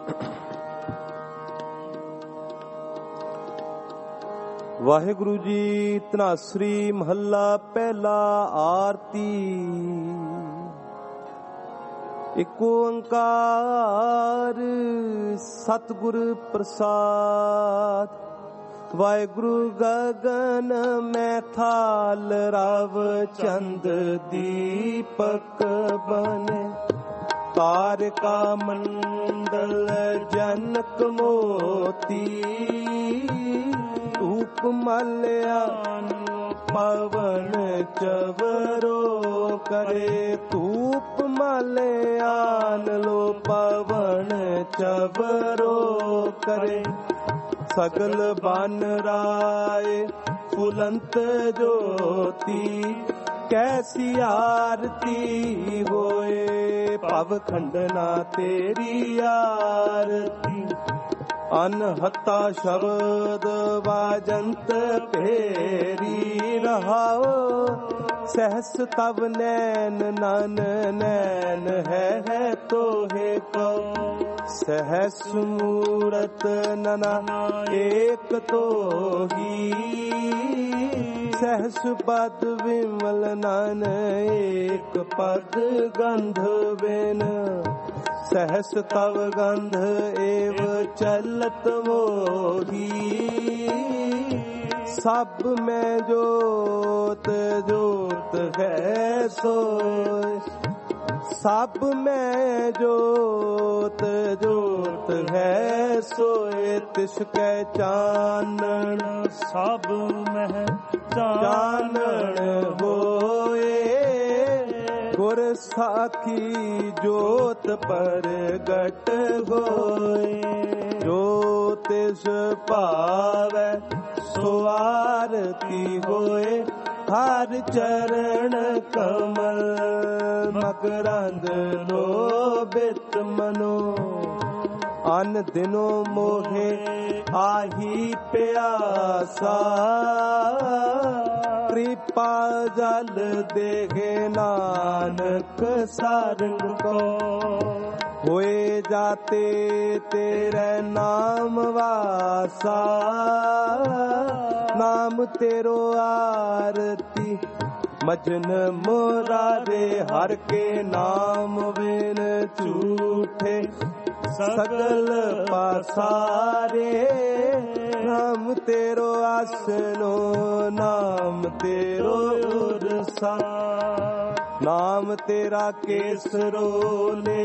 ਵਾਹਿਗੁਰੂ ਜੀ। ਧਨਾਸਰੀ ਮਹੱਲਾ ਪਹਿਲਾ। ਆਰਤੀ। ਏਕ ਓੰਕਾਰ ਸਤਿਗੁਰ ਪ੍ਰਸਾਦ। ਵਾਹਿਗੁਰੂ ਗਗਨ ਮੈਥਾਲ ਰਵ ਚੰਦ ਦੀਪਕ ਬਨੇ। ਤਾਰਿਕਾ ਮੰਡਲ ਜਨਕ ਮੋਤੀ। ਧੂਪ ਮਲਿਆਨ ਪਵਨ ਚਵਰੋ ਕਰੇ। ਧੂਪ ਮਲਿਆਨ ਲੋ ਪਵਨ ਚਵਰੋ ਕਰੇ। ਸਗਲ ਬਨ ਰਾਏ ਫੁਲੰਤ ਜੋਤੀ। ਕੈਸੀ ਆਰਤੀ ਹੋਏ ਭਵ ਖੰਡਨਾ ਤੇਰੀ ਆਰਤੀ। ਅਨਹਤਾ ਸ਼ਬਦ ਵਾਜੰਤ ਭੇਰੀ ਰਹਾਓ। ਸਹਸ ਤਵ ਨੈਨ ਨਨ ਨੈਨ ਹੈ ਤੋਹੇ ਕਉ। ਸਹਸ ਮੂਰਤ ਨਨਾ ਏਕ ਤੋਹੀ। ਸਹਸ ਪਦ ਵਿਮਲ ਨਨ ਏਕ ਪਦ ਗੰਧ ਬਿਨ। ਸਹਸ ਤਵ ਗੰਧ ਏਵ ਚਲਤ ਮੋਹੀ। ਸਭ ਮੈਂ ਜੋਤ ਜੋਤ ਹੈ ਸੋਇ। ਸਭ ਮੈਂ ਜੋਤ ਜੋਤ ਹੈ ਸੋਇ। ਤਿਸ ਕੈ ਚਾਨਣ ਸਭ ਮਹਿ ਚਾਨਣ ਹੋਏ। ਗੁਰ ਸਾਖੀ ਜੋਤ ਪ੍ਰਗਟ ਹੋਏ। ਜੋ ਤਿਸ ਭਾਵੈ ਸੋ ਆਰਤੀ ਹੋਏ। ਹਰ ਚਰਨ ਕਮਲ ਮਕਰੰਦ ਲੋਭਿਤ ਮਨੋ। ਅਨ ਦਿਨੋ ਮੋਹੇ ਆਹੀ ਪਿਆਸਾ। ਕਿਰਪਾ ਜਲ ਦੇਗੇ ਨਾਨਕ ਸਾਰੰਗ ਕੋ। ਹੋਏ ਜਾਤੇ ਤੇਰੇ ਨਾਮ ਵਾਸਾ। ਨਾਮ ਤੇਰੋ ਆਰਤੀ। ਮਜਨ ਮੁਰਾਰੇ ਹਰ ਕੇ ਨਾਮ ਬਿਨ ਝੂਠੇ। ਸਗਲ ਪਾਸਾਰੇ ਨਾਮ ਤੇਰੋ ਆਸਨੋ। ਨਾਮ ਤੇਰੋ ਉਰਸਾ। ਨਾਮ ਤੇਰਾ ਕੇਸਰੋਲੇ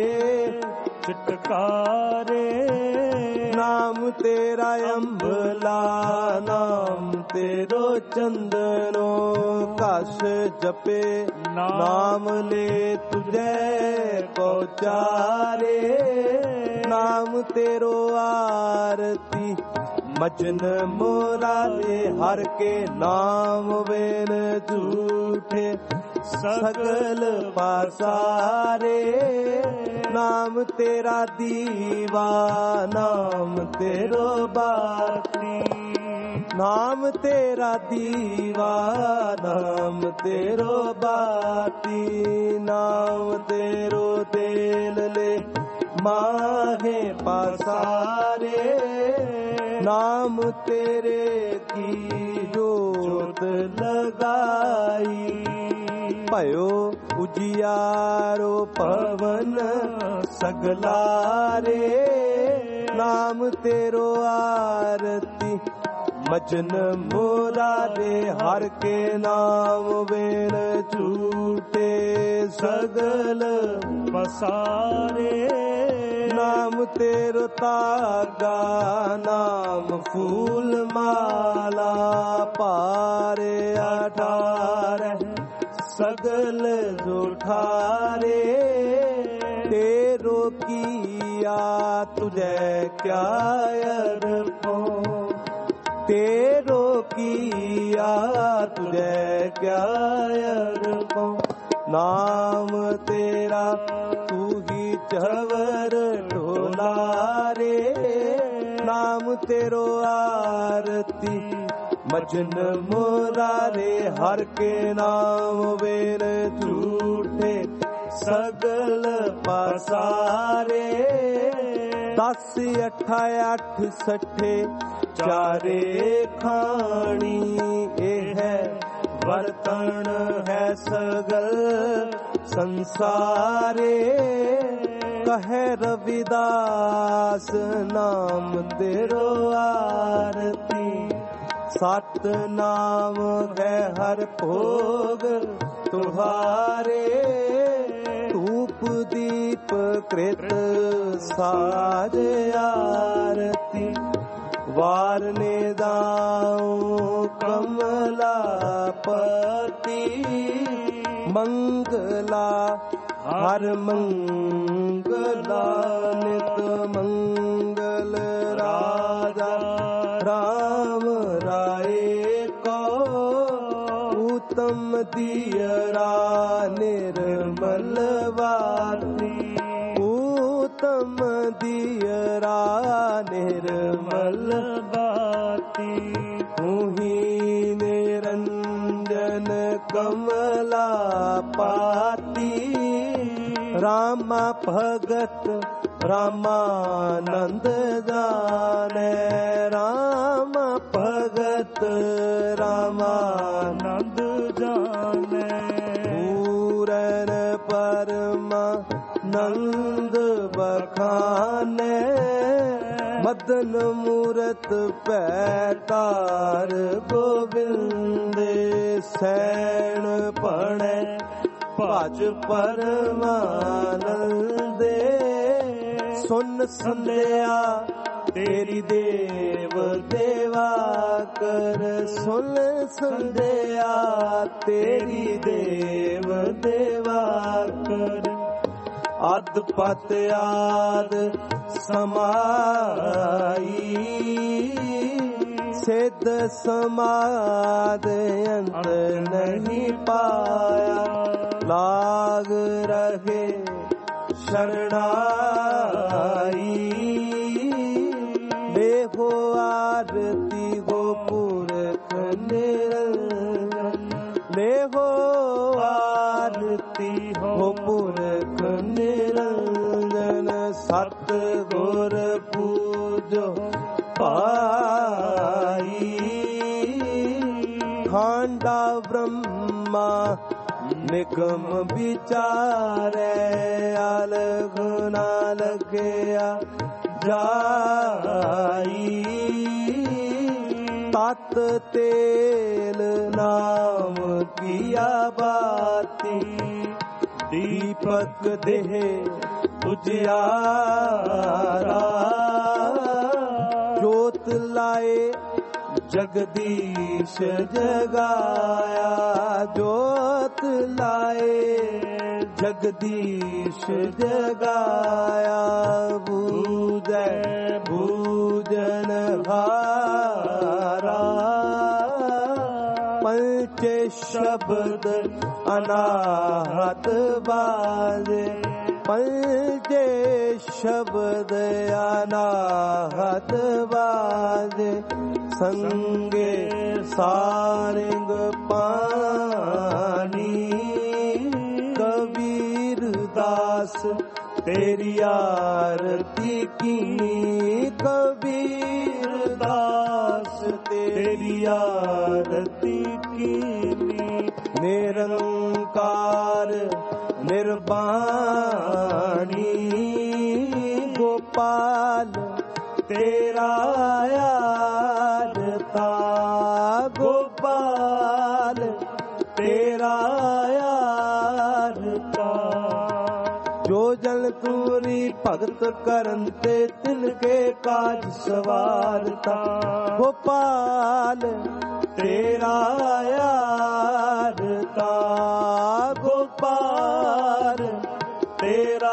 ਚਟਕਾਰੇ। ਨਾਮ ਤੇਰਾ ਅੰਬਲਾ। ਨਾਮ ਤੇਰੋ ਚੰਦਨੋ ਘਸ ਜਪੇ। ਨਾਮ ਲੈ ਤੁਝੇ ਪਹੁੰਚਾਰੇ। ਨਾਮ ਤੇਰੋ ਆਰਤੀ। ਮਜਨ ਮੁਰਾਰੇ ਹਰ ਕੇ ਨਾਮ ਬਿਨ ਝੂਠੇ। ਸਗਲ ਪਾਸਾਰੇ ਨਾਮ ਤੇਰਾ ਦੀਵਾ। ਨਾਮ ਤੇਰੋ ਬਾਤੀ। ਨਾਮ ਤੇਰਾ ਦੀਵਾ। ਨਾਮ ਤੇਰੋ ਬਾਤੀ। ਨਾਮ ਤੇਰੋ ਦੇਲ ਲੈ ਮਾਹੇ ਪਾਸਾਰੇ। ਨਾਮ ਤੇਰੇ ਕੀ ਜੋਤ ਲਗਾਈ। ਭਇਓ ਉਜਿਆਰੋ ਪਵਨ ਸਗਲਾਰੇ। ਨਾਮ ਤੇਰੋ ਆਰਤੀ। ਮਜਨ ਮੁਰਾਰੇ ਹਰ ਕੇ ਨਾਮ ਬਿਨ ਝੂਠੇ। ਸਗਲ ਪਸਾਰੇ ਨਾਮ ਤੇਰੋ ਤਾਗਾ। ਨਾਮ ਫੂਲ ਮਾਲਾ ਭਾਰੇ ਅਠਾਰੈ। ਸਗਲ ਜੁਠਾਰੇ ਤੇਰੋ ਕੀਆ। ਤੁਝੇ ਕਿਆ ਅਰਪੋ। ਤੇਰੋ ਕੀਆ ਤੁਝੇ ਕਿਆ ਅਰਪੋ। ਨਾਮ ਤੇਰਾ ਤੂ ਹੀ ਚਵਰ ਢੋਲਾਰੇ। ਨਾਮ ਤੇਰੋ ਆਰਤੀ। ਮਜਨ ਮੁਰਾਰੇ ਹਰ ਕੇ ਨਾਮ ਬਿਨ ਝੂਠੇ। ਸਗਲ ਪਾਸਾਰੇ 10 8 8 ਸੱਠੇ ਚਾਰੇ ਖਾਣੀ। ਇਹ ਹੈ ਵਰਤਣ ਹੈ ਸਗਲ ਸੰਸਾਰੇ। ਕਹੈ ਰਵਿਦਾਸ ਨਾਮ ਤੇਰੋ ਆਰਤੀ। ਸਤ ਨਾਮ ਹੈ ਹਰ ਭੋਗ ਤੁਹਾਰੇ। ਧੂਪ ਦੀਪ ਕ੍ਰਿਤ ਸਾਜ ਆਰਤੀ। ਵਾਰਨੇ ਦਾਉ ਕਮਲਾਪਤੀ। ਮੰਗਲਾ ਹਰ ਮੰਗਲਾ ਨਿਤ ਮੰਗਲ। ਰਾਜਾ ਰਾਮ ਰਾਏ ਕੋ ਉਤਮ ਦੀਅਰਾ ਨਿਰਮਲ ਵਾਤੀ। ਉਤਮ ਦੀਅਰਾ ਨਿਰਮਲ ਵਾਤੀ। ਤੂੰ ਹੀ ਨਿਰੰਜਨ ਕਮਲਾ ਪਾਤੀ। ਰਾਮਾ ਭਗਤ ਰਾਮਾਨੰਦ ਜਾਣੈ। ਰਾਮ ਭਗਤ ਰਾਮਾਨੰਦ ਜਾਣੈ। ਪੂਰਨ ਪਰਮਾਨੰਦ ਬਖਾਨੈ। ਮਦਨ ਮੂਰਤ ਪੈਤਾਰ ਗੋਬਿੰਦੇ। ਸੈਣ ਪਣੈ ਭਜ ਪਰਮਾਨੰਦੇ। ਸੁਨ ਸੰਧਿਆ ਤੇਰੀ ਦੇਵ ਦੇਵਾ ਕਰ। ਸੁਨ ਸੰਧਿਆ ਤੇਰੀ ਦੇਵ ਦੇਵਾ ਕਰ। ਅਦ ਪਤ ਆਦ ਸਮਾਈ। ਸਿੱਧ ਸਮਾਦ ਅੰਤ ਨਹੀਂ ਪਾਇਆ। ਲਾਗ ਰਹੇ ਸ਼ਰਣਾਈ। ਦੇਖੋ ਆਰਤੀ ਹੋ ਪੁਰਖ ਨਿਰੰਜਨ। ਦੇਖੋ ਆਰਤੀ ਹੋ ਪੁਰਖ ਨਿਰੰਜਨ। ਸਤ ਗੁਰ ਪੂਜੋ ਭਾਈ। ਖਾਂਡਾ ਬ੍ਰਹਮਾ ਨਿਗਮ ਵਿਚਾਰੈ। ਅਲਖ ਨਾ ਲਗਿਆ ਜਾਈ। ਤਤ ਤੇਲ ਨਾਮ ਕੀਆ ਬਾਤੀ। ਦੀਪਕ ਦੇਹ ਉਜਿਆਰਾ। ਜੋਤ ਲਾਏ ਜਗਦੀਸ਼ ਜਗਾਇਆ। ਜੋਤ ਲਾਏ ਜਗਦੀਸ਼ ਜਗਾਇਆ। ਬੂਝੈ ਬੂਝਨ ਹਾਰਾ। ਪੰਚੇ ਸ਼ਬਦ ਅਨਾਹਤ ਬਾਜੇ। ਪੰਚੇ ਸ਼ਬਦ ਅਨਾਹਤ ਬਾਜੇ। ਸੰਗੇ ਸਾਰਿੰਗ ਪਾਣੀ। ਕਬੀਰ ਦਾਸ ਤੇਰੀ ਆਰਤੀ ਕੀਨੀ। ਕਬੀਰ ਦਾਸ ਤੇਰੀ ਆਰਤੀ ਕੀਨੀ। ਨਿਰੰਕਾਰ ਨਿਰਬਾਣੀ। ਗੋਪਾਲ ਤੇਰਾ ਆਰਤਾ। ਗੋਪਾਲ ਤੇਰਾ ਆਰਤਾ। ਜੋ ਜਨ ਤੂਰੀ ਭਗਤ ਕਰਨ ਤੇ ਤਿਨਕੇ ਕਾਜ ਸਵਾਰਤਾ। ਗੋਪਾਲ ਤੇਰਾ ਆਰਤਾ। ਗੋਪਾਲ ਤੇਰਾ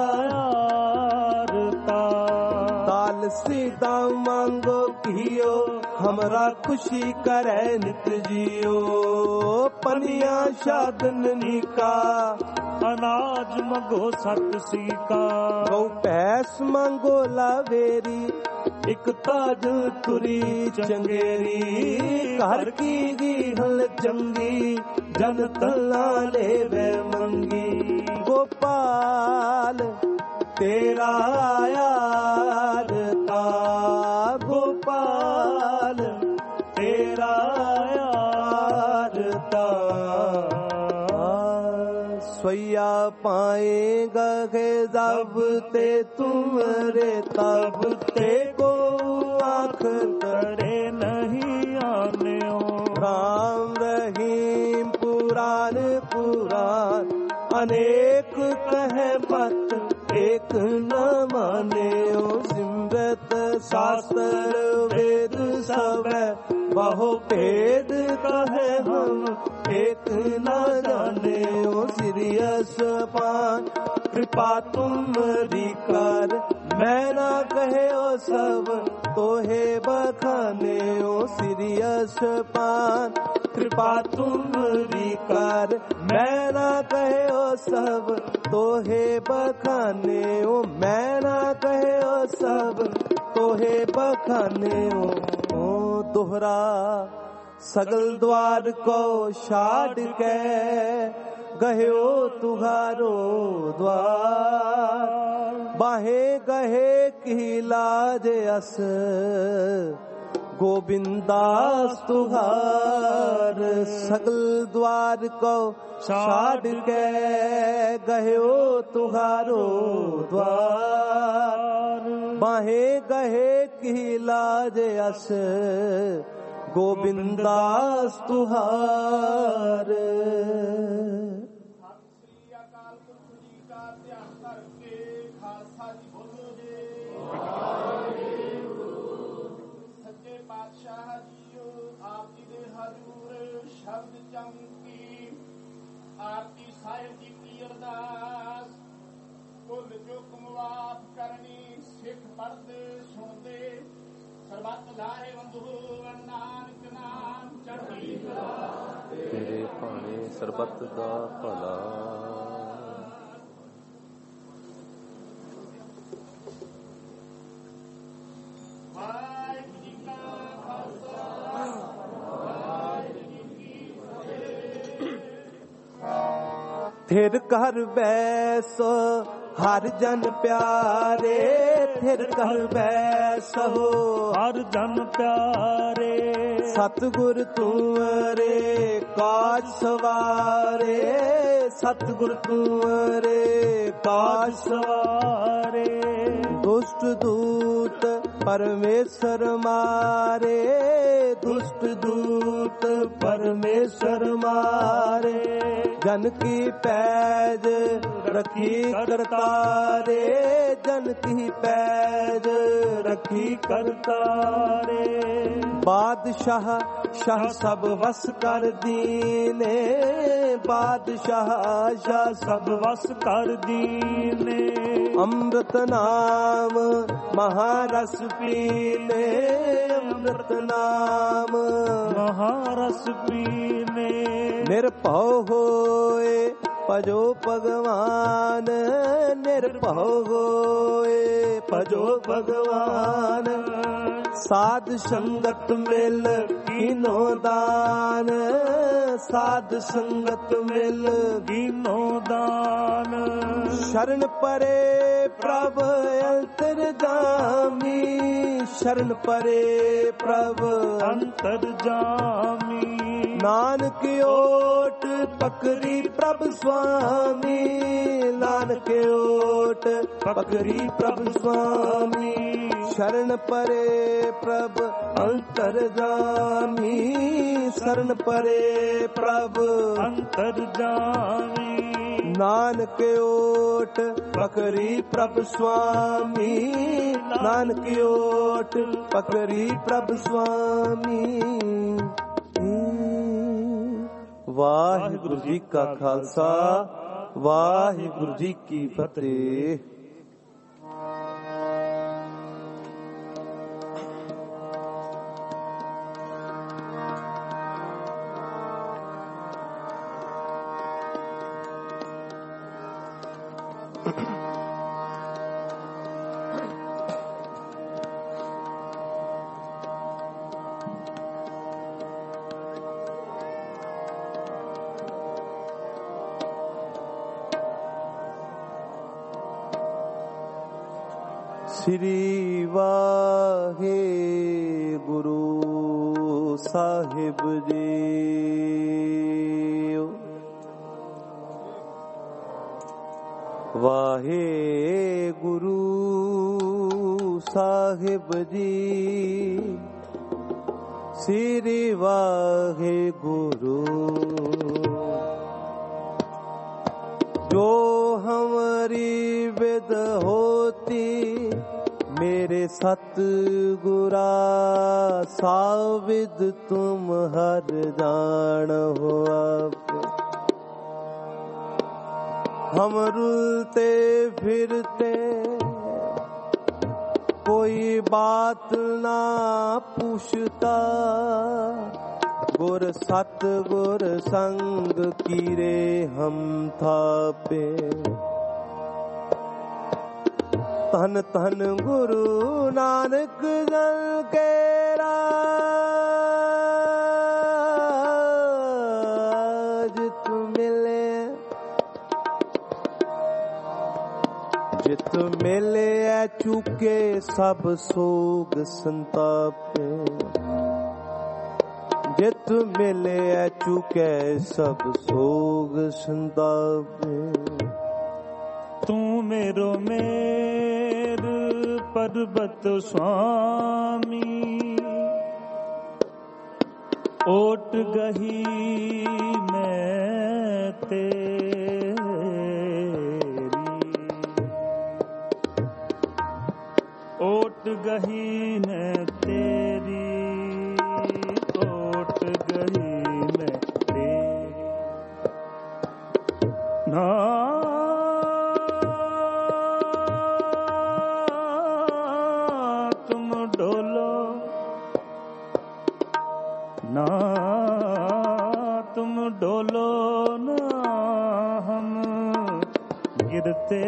ਆਰਤਾ। ਤਾਲ सीता मांगो कियो हमरा खुशी करे नित जियो। पनिया शादन निका अनाज मंगो सत सीका। गौ भैंस मांगो लावेरी एक ताज तुरी चंगेरी। घर की हल चंगी जन तला लेवे मंगी। गोपाल तेरा आया आए गए जब ते तुमरे तब ते को आँख करे नहीं आने हो। राम रहीम पुराण पुराण अनेक कहे मत एक न माने हो। सिमरत शास्त्र वेद सब बहु भेद कहे हम एक न जाने हो। सिरियस पान कृपा तुमरी कर मैं ना कहे ओ सब तोहे बखाने हो। सिरियस पान कृपा तुमरी कर मैं ना कहे ओ सब तोहे बखाने हो। मैं ना कहे ओ सब तोहे बखाने हो। दोहरा सगल द्वार को छाड़ के गयो तुहारो द्वार। बाहे गहे की लाज अस गोविंदास तुहार। सगल द्वार को छाड़ के गयो तुहारो द्वार। बाहे गहे की लाज अस गोविंदास तुहार। शब्द चमकी आरती साहिब जी की अरदास। कुल जुग मुआफ करनी सिख पढ़ते सुनते ਸਰਬੱਤ ਲਾਰੇ ਬੰਧੂ ਨਾਨਕ ਨਾਮ ਚੜ੍ਹਦੀ ਕਲਾ। ਤੇਰੇ ਭਾਣੇ ਸਰਬੱਤ ਦਾ ਭਲਾ। ਵਾਹਿਗੁਰੂ ਜੀ ਕਾ ਖਾਲਸਾ ਵਾਹਿਗੁਰੂ ਜੀ ਕੀ ਫਤਿਹ। ਥਿਰ ਕਰ ਬੈਸੋ ਹਰ ਜਨ ਪਿਆਰੇ। ਥਿਰ ਕਰ ਬੈਸੋ ਹਰ ਜਨ ਪਿਆਰੇ। ਸਤਿਗੁਰ ਤੁਮਰੇ ਕਾਜ ਸਵਾਰੇ। ਸਤਿਗੁਰ ਤੁਮਰੇ ਕਾਜ ਸਵਾਰੇ। ਦੁਸ਼ਟ ਦੂਤ ਪਰਮੇਸ਼ਰ ਮਾਰੇ। ਦੁਸ਼ਟ ਦੂਤ ਪਰਮੇਸ਼ਰ ਮਾਰੇ। ਜਨ ਕੀ ਪੈਜ ਰਖੀ ਕਰਤਾਰੇ। ਜਨ ਕੀ ਪੈਜ ਰਖੀ ਕਰਤਾਰੇ। ਬਾਦਸ਼ਾਹ ਸ਼ਾਹ ਸਭ ਵਸ ਕਰ ਦੀਨੇ। ਬਾਦਸ਼ਾਹ ਸ਼ਾਹ ਸਭ ਵਸ ਕਰ ਦੀਨੇ। ਅੰਮ੍ਰਿਤ ਨਾਮ ਮਹਾਰਸ ਪੀਨੇ। ਅੰਮ੍ਰਿਤ ਨਾਮ ਮਹਾਰਸ ਪੀਨੇ। ਨਿਰਭਉ ਹੋਏ ਭਜੋ ਭਗਵਾਨ। ਨਿਰਭਉ ਹੋਏ ਭਜੋ ਭਗਵਾਨ। ਸਾਧ ਸੰਗਤ ਮਿਲ ਕੀਨੋ ਦਾਨ। ਸਾਧ ਸੰਗਤ ਮਿਲ ਕੀਨੋ ਦਾਨ। ਸ਼ਰਨ ਪਰੇ ਪ੍ਰਭ ਅੰਤਰ ਜਾਮੀ। ਸ਼ਰਨ ਪਰੇ ਪ੍ਰਭ ਅੰਤਰ ਜਾਮੀ। ਨਾਨਕ ਓਟ ਪਕਰੀ ਪ੍ਰਭ ਸੁਆਮੀ। ਨਾਨਕ ਓਟ ਪਕਰੀ ਪ੍ਰਭ ਸੁਆਮੀ। ਸ਼ਰਨ ਪਰੇ ਪ੍ਰਭ ਅੰਤਰ ਜਾਮੀ। ਸ਼ਰਨ ਪਰੇ ਪ੍ਰਭ ਅੰਤਰ ਜਾਮੀ। ਨਾਨਕ ਓਟ ਪਕਰੀ ਪ੍ਰਭ ਸੁਆਮੀ। ਨਾਨਕ ਓਟ ਪਕਰੀ ਪ੍ਰਭ ਸੁਆਮੀ। ਵਾਹਿਗੁਰੂ ਜੀ ਕਾ ਖਾਲਸਾ ਵਾਹਿਗੁਰੂ ਜੀ ਕੀ ਫਤਿਹ। ਸ੍ਰੀ ਵਾਹਿਗੁਰੂ ਸਾਹਿਬ ਜੀ। वाहे गुरु साहिब जी श्री वाहे गुरु। जो हमारी विद होती मेरे सतगुरा साविद तुम हर जान हो आप। हम रुलते फिरते कोई बात ना पूछता, गुर सतगुर संग कीरे हम थापे। तन तन गुरु नानक जन के राज मिले, जित मिले चुके सब सोग संतापे। जित मिले चुके सब सोग संतापे। तू मेरो मेर पर्वत स्वामी, ओट गही मैं तेरी। ओट गही मैं तेरी, ओट गही मैं तेरी। ना तुम डोलो, ना तुम डोलो, ना हम गिरते।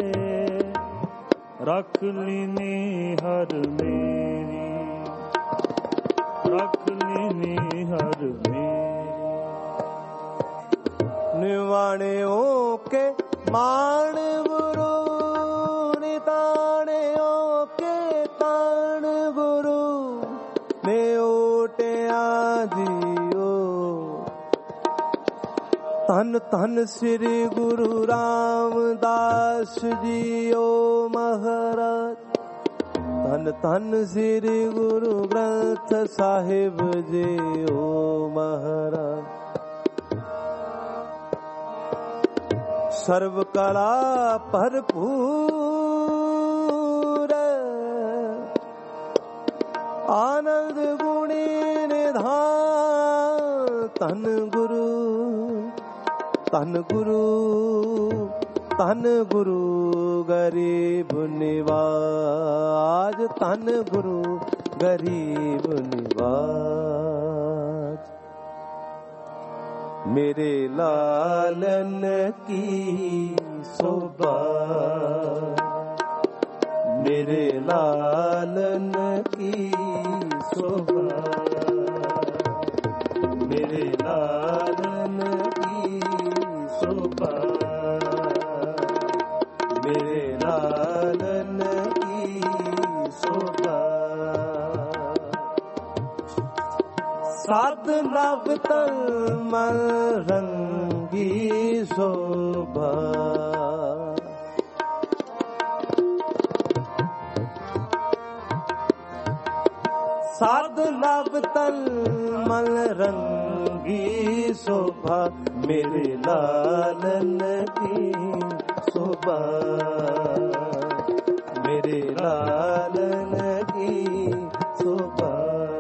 रख लीनी हर मेरी, रख लीनी हर मेरी। निवाणे के मान गुरु, निताणे के ताण गुरु। ने ओटे जियो धन धन श्री गुरु रामदास जियो महाराज। धन धन श्री गुरु ग्रंथ साहिब जियो महाराज। सर्व कला भरपूर आनंद गुणी निधान। धन गुरु धन गुरु धन गुरु गरीब निवाज। धन गुरु गरीब निवाज। मेरे लालन की शोभा, मेरे लालन की शोभा। मेरे लालन की शोभा, मेरे लालन की शोभा। सात नव तलमल रंगी शोभा। सात नव तलमल रंगी शोभा। मेरे लालन की शोभा, मेरे लालन की शोभा।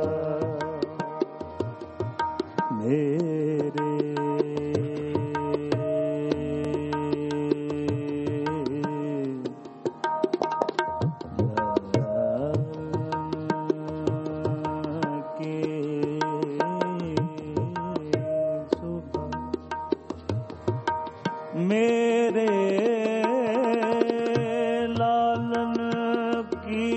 मेरे मेरे लालन की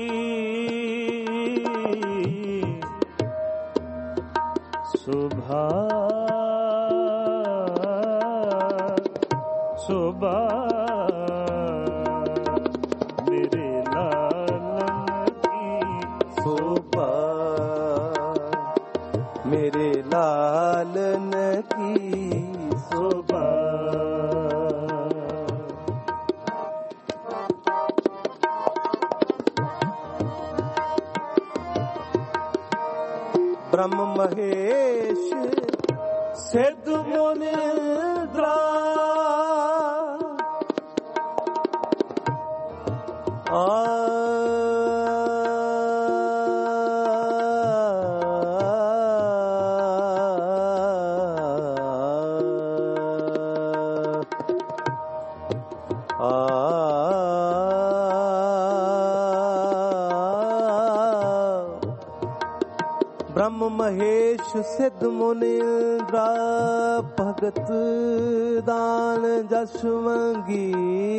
शोभा, शोभा। मेरे लालन की शोभा, मेरे लालन की शोभा। ब्रह्म महेश सिद्ध मुनिंद्रा ब्रह्म महेश सिद्ध मुनिंद्रा भगत दान जस मंगी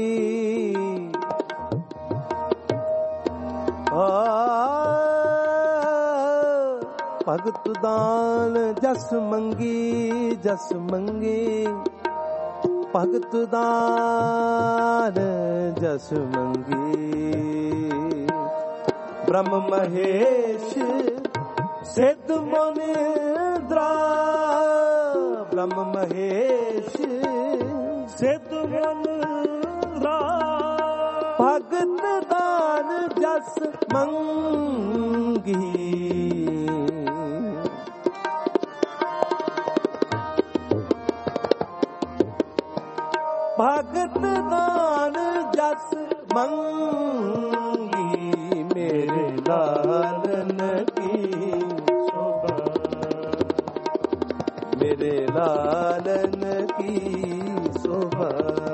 भगत दान जस मंगी जस मंगे भगत दान जस मंगी ब्रह्म महेश सिद्ध मुनिंद्रा ब्रह्म महेश सिद्ध मुनिंद्रा भगत दान जस मंगी भगत दान जस मंगी मेरे लालन की शोभा मेरे लालन की शोभा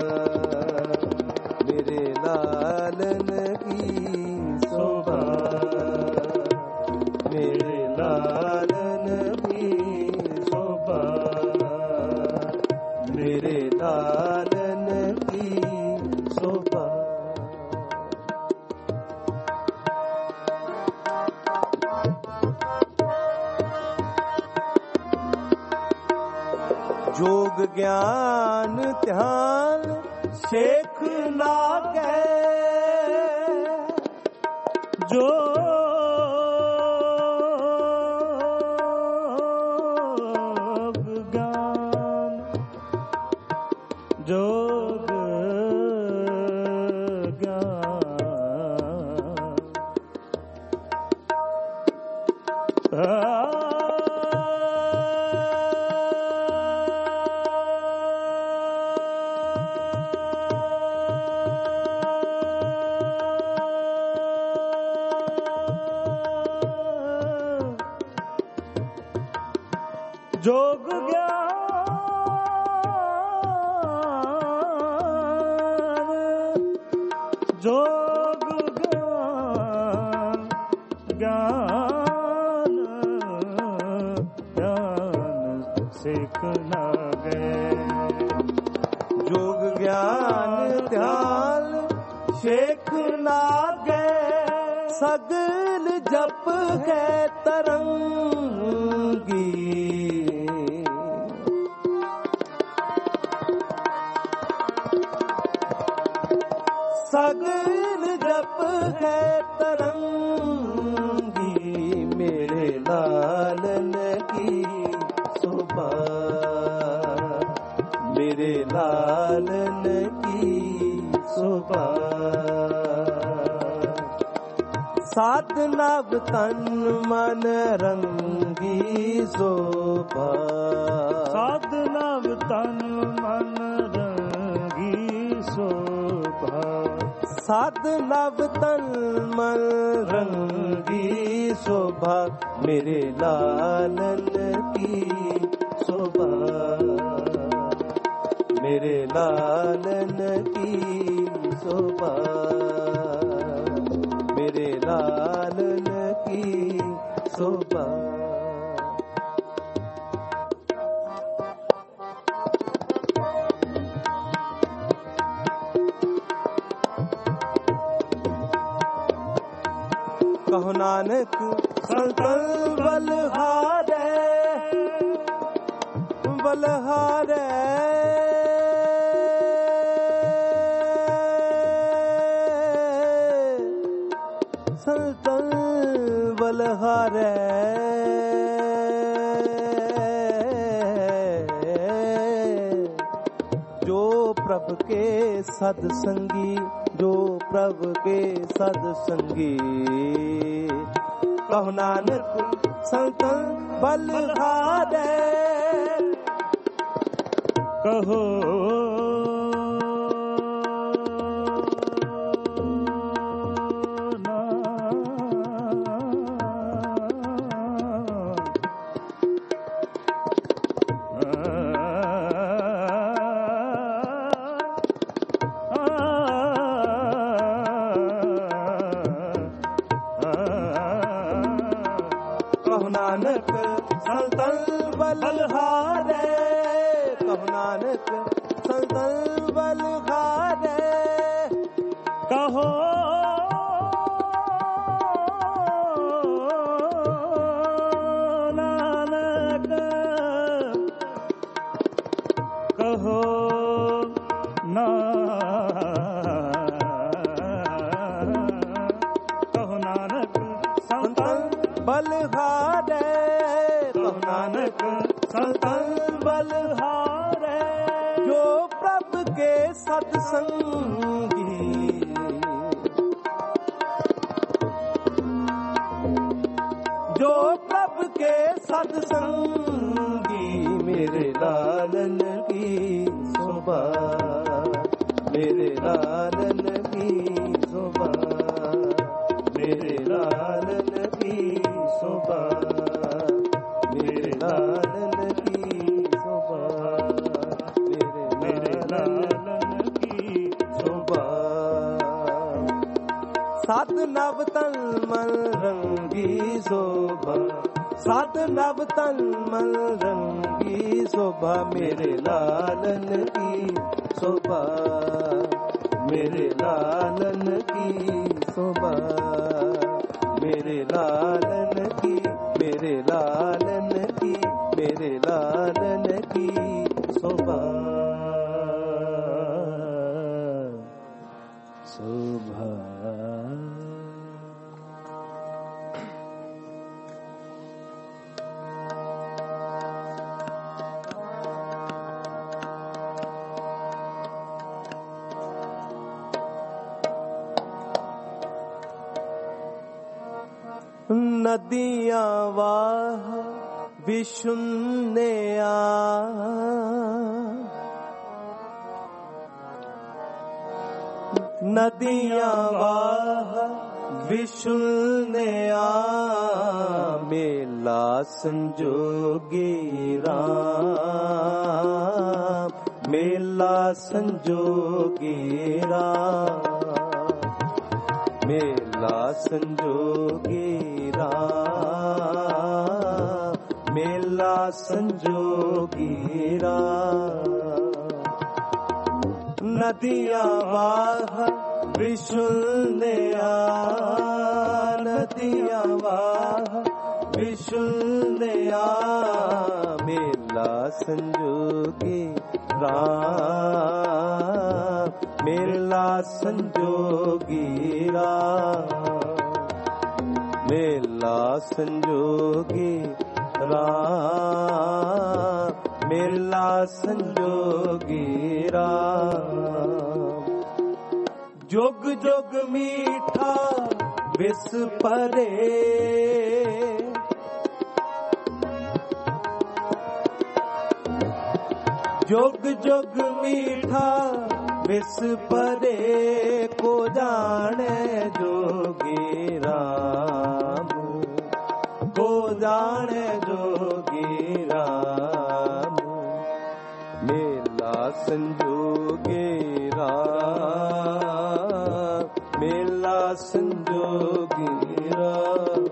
मेरे लालन की शोभा मेरे लालन की शोभा मेरे लालन की शोभा जोग ज्ञान ध्यान शेख लागे जोग ज्ञान जोग ज्ञान जोग ज्ञान जोग ज्ञान ज्ञान ज्ञान सीख लागे जोग ज्ञान ध्यान शेख लागे सगल जप है तरंगी सगल जप है तरंगी मेरे लालन की शोभा मेरे लालन की शोभा साध नव तन मन रंगी शोभा साध नव तन मन रंगी शोभा साध नव तन मन रंगी शोभा मेरे लालन की शोभा मेरे लालन की शोभा मेरे लालन की शोभा कहो नानक संतन बलहारे बलहारे संतन बलहारे जो प्रभु के सत्संगी जो प्रभु के सत्संगी कहु नानक संतन बलहारे कहो नानक संतन बलहारे कहु नानक संतन बलहारे कहो नानक कहो ना कहो नानक संतन बलहारे कहु नानक संतन बलहारे जो प्रभु के सत्संगी जो प्रभु के सत्संगी मेरे लालन की शोभा मेरे लालन की शोभा मेरे लालन की शोभा मेरे लालन की शोभा मेरे लालन की शोभा सात नव तन मन रंगी शोभा सात नव तन मन रंगी शोभा मेरे लालन की शोभा मेरे लालन की शोभा मेरे लालन की मेरे लालन की मेरे लालन की शोभा शोभा नदियां वाह विशुन्ने नदियां वाह विशुन्ने मेला संजोगे राम मेला संजोगे राम मेला संजोगे राम मेला संजोगे राम नदियां वाह विशुन्ने नदियां वाह विशुन्ने मेला संजोगे राम मेला संजोगे राम मेला संजोगे राम मेला संजोगे राम जोग जोग मीठा विस परे जोग जोग मीठा विस परे को जाने जोगी राम को जाने जोगी राम मेला संजोगे राम मेला संजोगे राम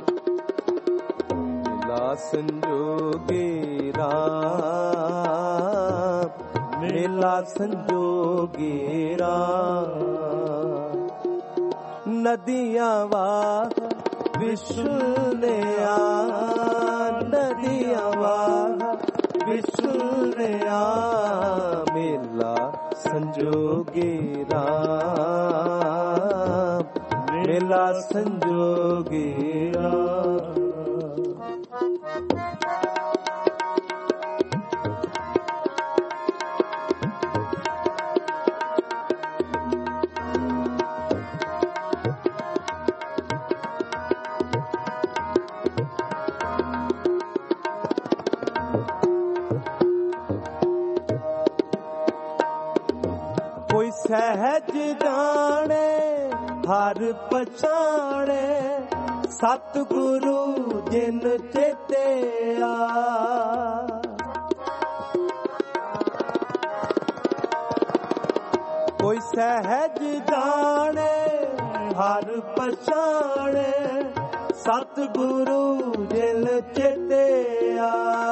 मेला संजोगे राम मेला संजोगे राम नदियां वाह विशुन्ने नदियां वाह विशुन्ने मेला संजोगे राम मेला संजोगे राम ਸਹਿਜ ਜਾਣੇ ਹਰ ਪਛਾਣੇ ਸਤਿਗੁਰੂ ਜਿਨ ਚੇਤਿਆ। ਕੋਈ ਸਹਿਜ ਜਾਣੇ ਹਰ ਪਛਾਣੇ ਸਤਿਗੁਰੂ ਜਿਨ ਚੇਤਿਆ।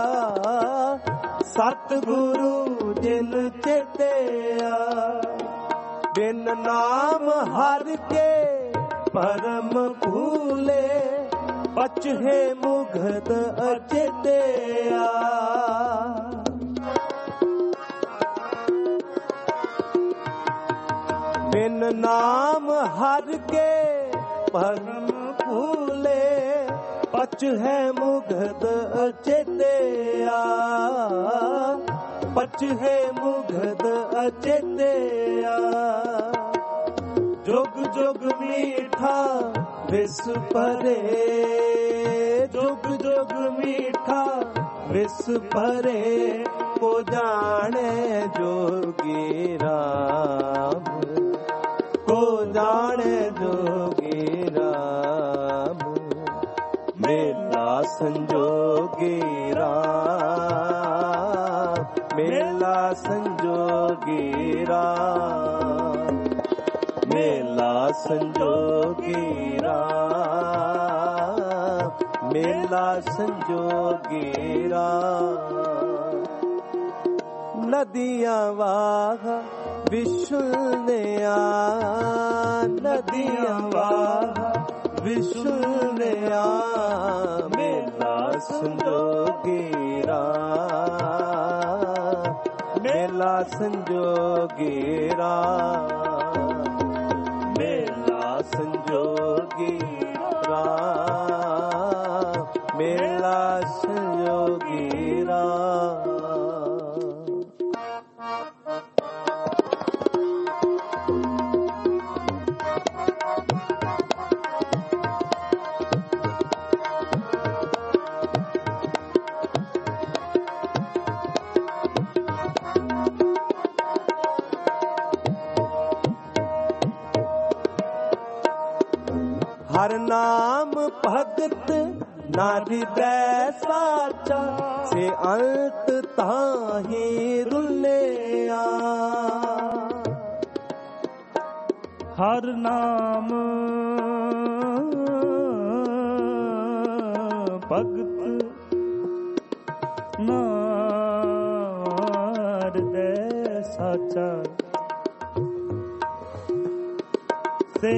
ਸਤਿਗੁਰੂ ਜਿਨ ਚੇਤਿਆ। ਬਿਨ ਨਾਮ ਹਰਿ ਕੇ ਪਰਮ ਭੂਲੇ ਬਚਹਿ ਮੁਗਧ ਅਚੇਤਿਆ। ਬਿਨ ਨਾਮ ਹਰਿ ਕੇ ਪਰਮ ਭੂਲੇ ਬਚਹਿ ਮੁਗਧ ਅਚੇਤਿਆ। ਬਚਹਿ ਮੁਗਧ ਅਚੇਤਿਆ। ਜੁਗ ਜੁਗ ਮੀਠਾ ਵਿਸ ਭਰੇ। ਜੁਗ ਜੁਗ ਮੀਠਾ ਵਿਸ ਭਰੇ ਕੋ ਜਾਣੇ ਜੋਗੀ ਰਾਮ। ਕੋ ਜਾਣੇ ਜੋਗੀ ਰਾਮ। ਮੇਲਾ ਸੰਜੋਗੀ ਰਾਮ। ਮੇਲਾ ਸੰਜੋਗੀ ਰਾਮ। ਮੇਲਾ ਸੰਜੋਗੀ ਰਾਮ। ਮੇਲਾ ਸੰਜੋਗੀ ਰਾਮ। ਨਦੀਆਂ ਵਾਹ ਵਿਸ਼ੁਲਨਿਆ। ਨਦੀਆਂ ਵਾਹ ਵਿਸ਼ੁਲਨਿਆ। ਮੇਲਾ ਸੰਜੋਗੀ ਰਾਮ। ਮੇਲਾ ਸੰਜੋਗੀ ਰਾਮ। ਮੇਲਾ ਸੰਜੋਗੀ ਰਾਮ। ਮੇਲਾ ਸੰਜੋਗੀ ਰਾਮ। ਹਰ ਨਾਮ ਭਗਤ ਨਾਰਿਦੈ ਸਾਚਾ। ਸੇ ਅੰਤ ਤਾਹੀ ਰੁਲਿਆ। ਹਰ ਨਾਮ ਭਗਤ ਨਾਰਿਦੈ ਸਾਚਾ। ਸੇ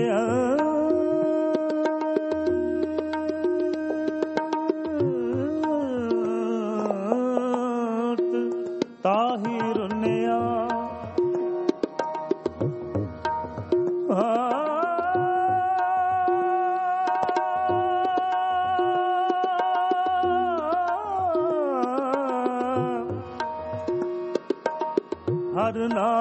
ਤਾਹੀ ਰੁਨਿਆ। ਹਰ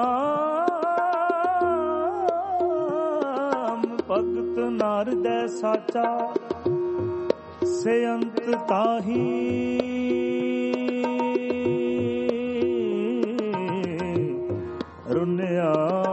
ਨਾਮ ਭਗਤ ਨਾਰਦੈ ਸਾਚਾ। ਸੇ ਅੰਤ ਤਾਹੀ ਰੁਨਿਆ।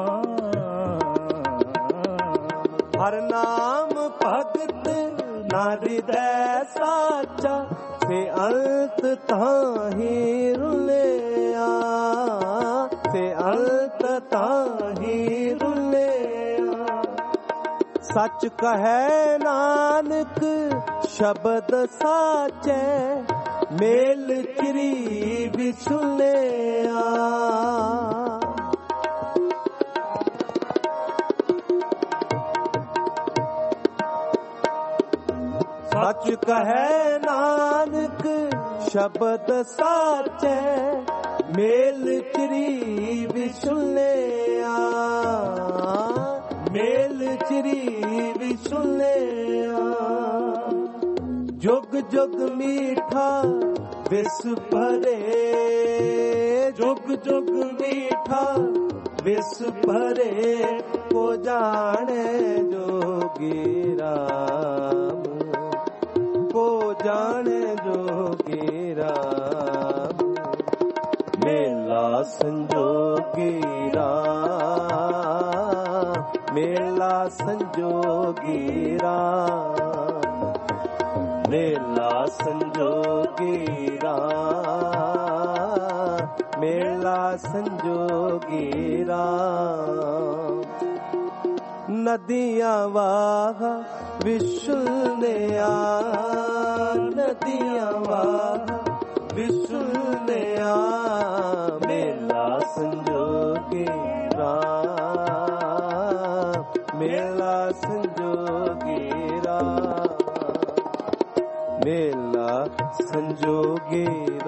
ਹਰ ਨਾਮ ਭਗਤ ਨਾਰਿਦੈ ਸਾਚਾ। ਸੇ ਅੰਤ ਤਾਹੀ ਰੁਲਿਆ। ਸੇ ਅੰਤ ਤਾਹੀ ਰੁਲਿਆ। ਸੱਚ ਕਹੈ ਨਾਨਕ ਸ਼ਬਦ ਸਾਚੈ। ਮੇਲ ਚਰੀ ਵਿਸੁਲਿਆ। ਸੱਚ ਕਹੈ ਨਾਨਕ ਸ਼ਬਦ ਸਾਚੈ। ਮੇਲ ਚਰੀ ਵਿਸੁਲਿਆ। ਮੇਲ ਚਰੀ ਵਿਸੁਲਿਆ। ਜੁਗ ਜੁਗ ਮੀਠਾ ਵਿਸ ਭਰੇ। ਜੁਗ ਜੁਗ ਮੀਠਾ ਵਿਸ ਭਰੇ ਕੋ ਜਾਣੇ ਜੋਗੀ ਰਾਮ। ਕੋ ਜਾਣੇ ਜੋਗੀ ਰਾਮ। ਮੇਲਾ ਸੰਜੋਗੀ ਰਾਮ। मेला संजोगी राम, मेला संजोगी राम, मेला संजोगी राम। नदियां वाह विष्णु ने आ, नदियां वाह विष्णु ने आ, मेला संजोगी राम, मेला संजोगी राम, मेला संजोगी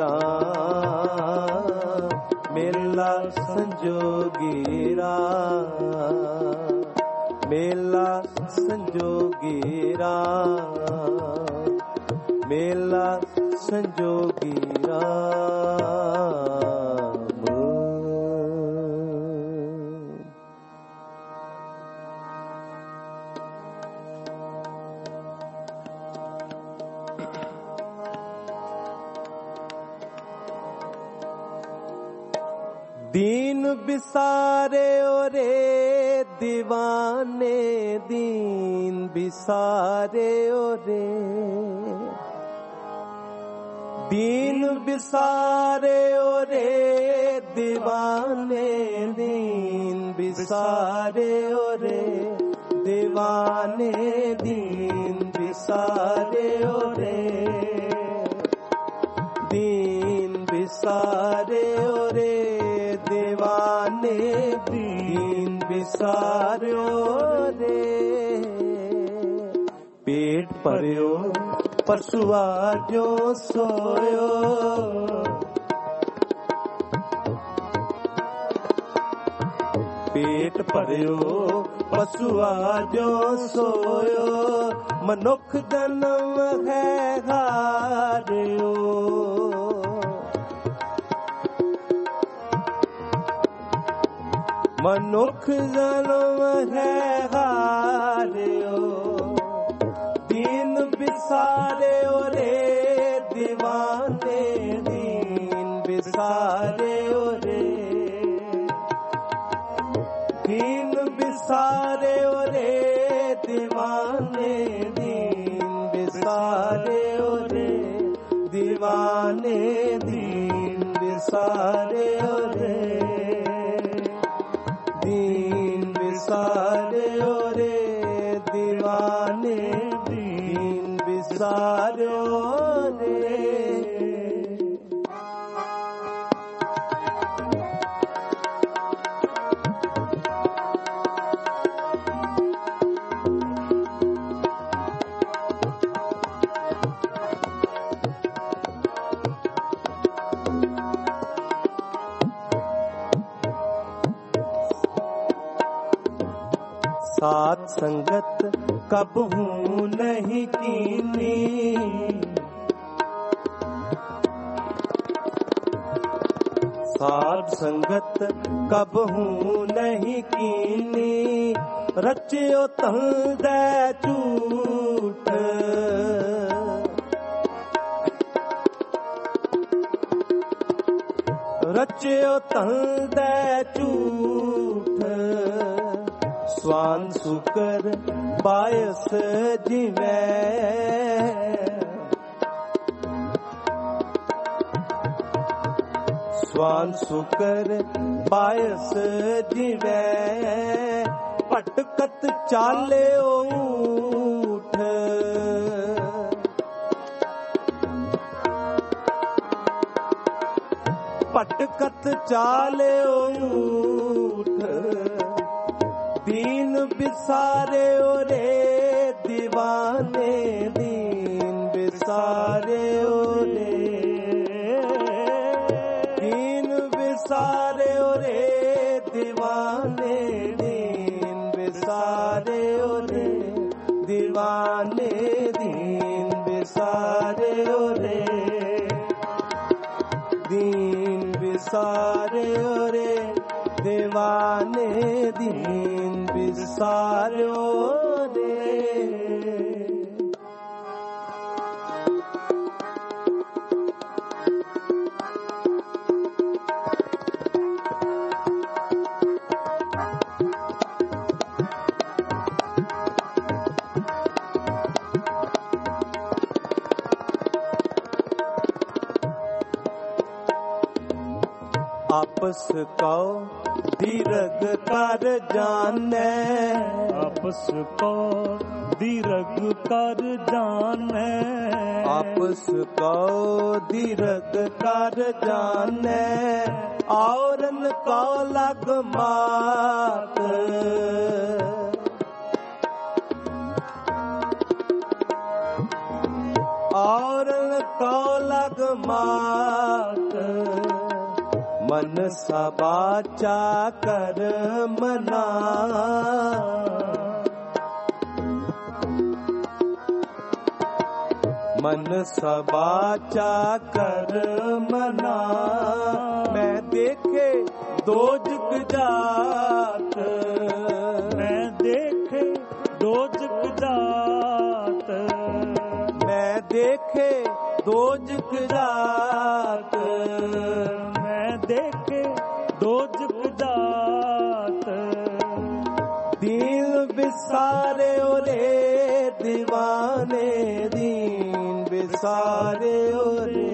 राम, मेला संजोगी राम, मेला संजोगी राम, मेला संजोगी राम। दीन बिसारे ओरे दीवाने, दीन बिसारे ओरे, दीन बिसारे ओरे दीवाने, दीन बिसारे ओरे दीवाने, दीन बिसारे ओरे, दीन बिसारे ओरे दीवाने, दीन बिसारे ओरे। पेट भरियो पशुआ जो सोयो, पेट भरियो पशुआ जो सोयो, मनुख जन्म है हारियो, मनुख जन्म है हारियो। दीन बिसारे ओरे दीवाने, दीन बिसारे ओरे, दीन बिसारे ओरे दीवाने, दीन बिसारे ओरे दीवाने, दीन बिसारे ओरे, दीन बिसारे ओरे दीवाने, दीन बिसारे ओरे। साथ संगत कबहू नहीं कीनी, साथ संगत कबहू नहीं कीनी, रचियो तल दे झूठ, रचियो तल दे झूठ, स्वान सुकर बायस जीवे, स्वान सुकर बायस जीवे, पटकत चाले ऊठ, पटकत चाले ऊठ। दीन बिसारे ओरे दीवाने, दीन बिसारे ओरे, दीन बिसारे ओरे दीवाने, दीन बिसारे ओरे दीवाने, दीन बिसारे ओरे, दीन बिसारे ओरे दीवाने, दीन बिसारे ओरे। आपस को दीर्घ कर जाने, आपस को दीर्घ कर जाने, आपस को दीर्घ कर जाने, औरन को लग मात, औरन को लग मात, मन सबाचा कर मना, मन सबाचा कर मना, मैं देखे दोजक जात, मैं देखे दोजक जात, मैं देखे दोजक जात, मैं देखे दोजक जात, दीन बिसारे ओरे दीवाने, दीन बिसारे ओरे,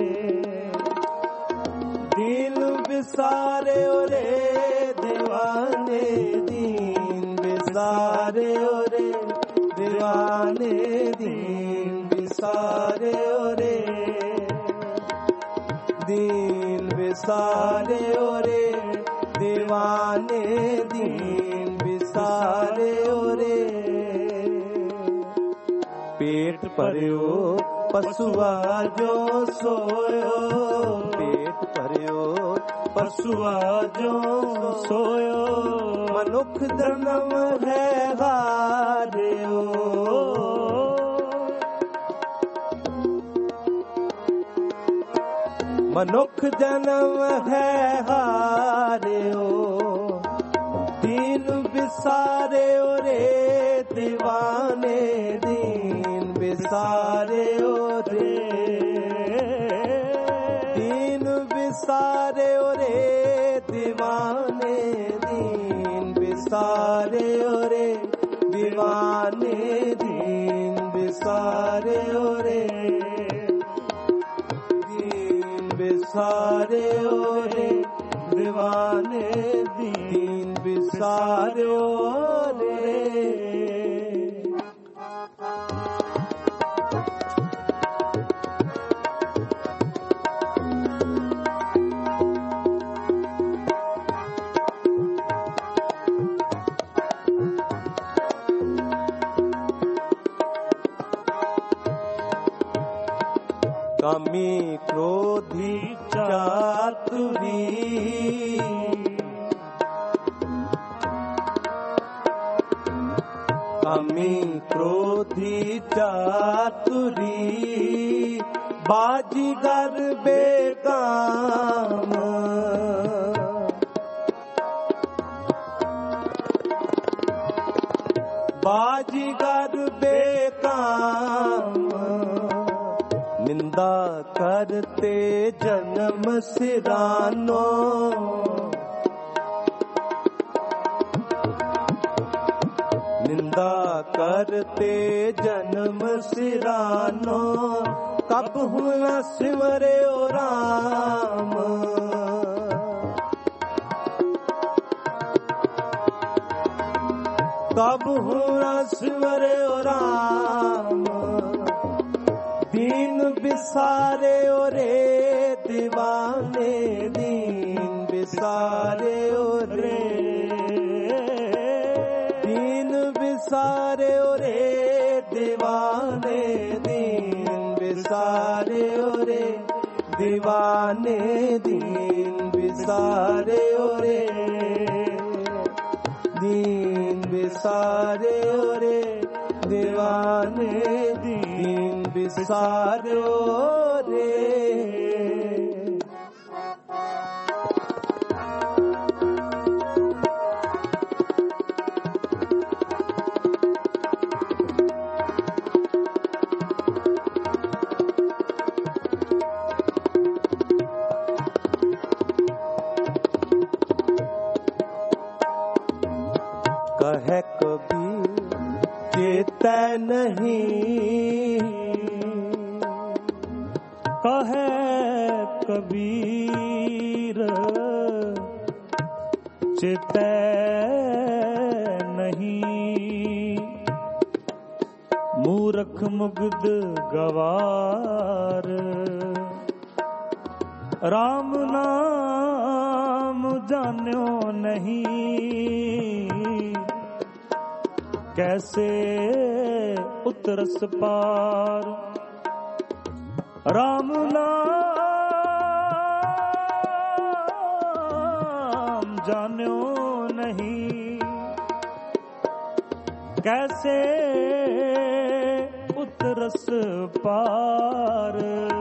दीन बिसारे ओरे दीवाने, दीन बिसारे ओरे दीवाने, दीन बिसारे ओरे, दीन बिसारे ओरे दीवाने, दीन बिसारे ओरे। पेट भरियो पशुआ जो सोयो, पेट भरियो पशुआ जो सोयो, मनुख जन्म है हारियो, मनुख जन्म है हारियो, दीन बिसारे ओरे दीवाने, दीन बिसारे ओरे, दीन बिसारे ओरे दीवाने, दीन बिसारे ओरे दीवाने, दीन बिसारे ओरे, दीन बिसारे ओरे दीवाने, दीन बिसारे ओरे। कामी क्रोधी चातुरी, कामी क्रोधी चातुरी, बाजीगर बेकाम, बाजीगर बेकाम, निंदा करते जन्म सिरानो, निंदा करते जन्म सिरानो, कब हुआ सिमरे ओ राम, कब हुआ सिमरे ओ राम, दीन बिसारे ओरे दीवाने, दीन बिसारे ओरे, दीन बिसारे ओरे दीवाने, दीन बिसारे ओरे दीवाने, दीन बिसारे ओरे, दीन बिसारे ओरे दीवाने, दीन बिसारे ओरे। कहे कबीर चेता नहीं, कहे कबीर चेतै नहीं, मूर्ख मुग्ध गवार। राम नाम जान्यो नहीं, कैसे उतरस पार। राम नाम जान्यो नहीं, कैसे उतरस पार।